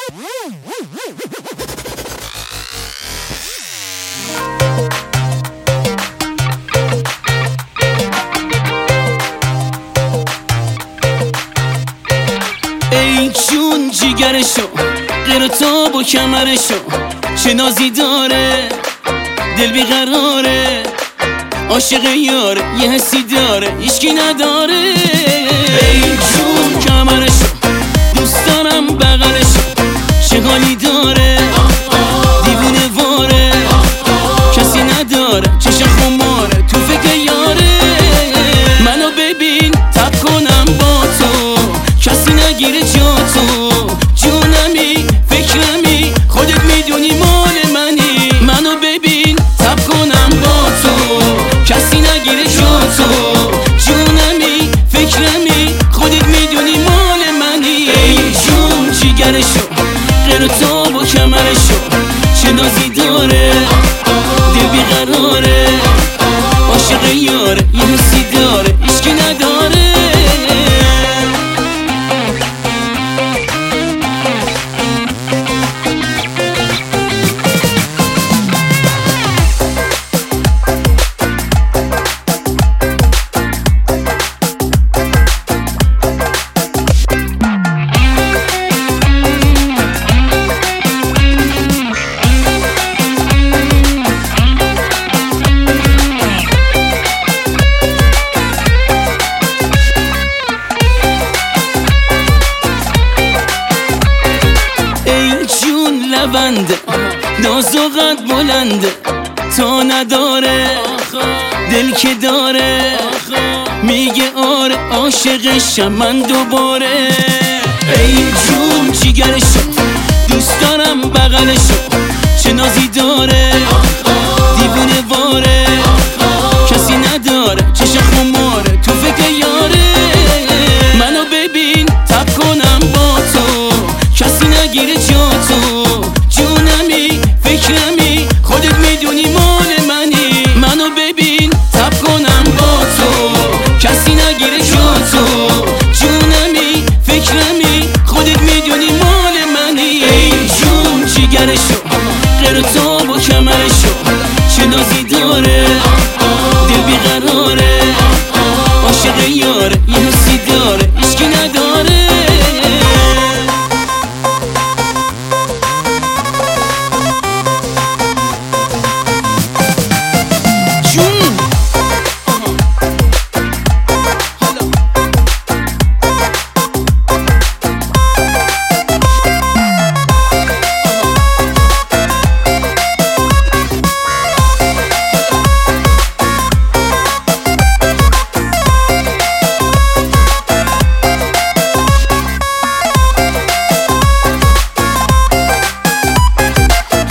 ای جون جیگرشو غیر تو با کمرشو چه نازی داره دل بیقراره عاشق یار یه حسی داره هیچکی نداره ای جون کمرشو دوست دارم بغلشو چه حالی داره دیوونه واره کسی نداره چشم خماره تو فکر یاره منو ببین تب کنم با تو کسی نگیره جا تو جونمی فکرمی خودت میدونی مال منی منو ببین تب کنم با تو کسی نگیره جا تو جونمی فکرمی خودت میدونی مال منی ای جون جیگرشو غیر تو با کمرشو چه نازی داره دل بیقراره عاشق یاره یه حسی داره هیچکی نداره لونده ناز و قد بلنده تا نداره دل که داره میگه آره عاشقشم من دوباره ای جون جیگرشو دوست دارم بغلشو چه نازی داره دیوونه واره کسی نداره چشم خماره تو فکر یاره منو ببین تب کنم با تو کسی نگیره جا تو جونمی فکرمی خودت میدونی مال منی منو ببین تب کنم با تو کسی نگیره جا تو جونمی فکرمی خودت میدونی مال منی ای جون جیگرشو غیر تو با کمرشو چه نازی داره دل بیقراره عاشق یاره یه حسی داره هیچکی نداره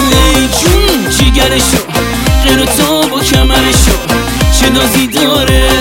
غیر تو با کمرشو چه نازی داره